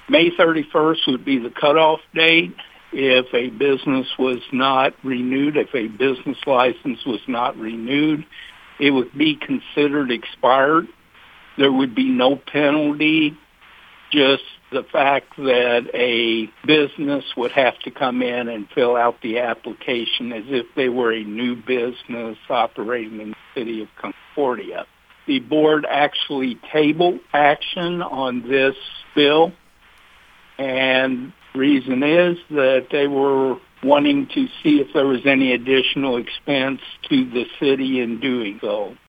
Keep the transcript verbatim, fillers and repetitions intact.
May thirty-first would be the cutoff date. If a business was not renewed, if a business license was not renewed, it would be considered expired. There would be no penalty, just the fact that a business would have to come in and fill out the application as if they were a new business operating in the city of Concordia. The board actually tabled action on this bill, and the reason is that they were wanting to see if there was any additional expense to the city in doing so.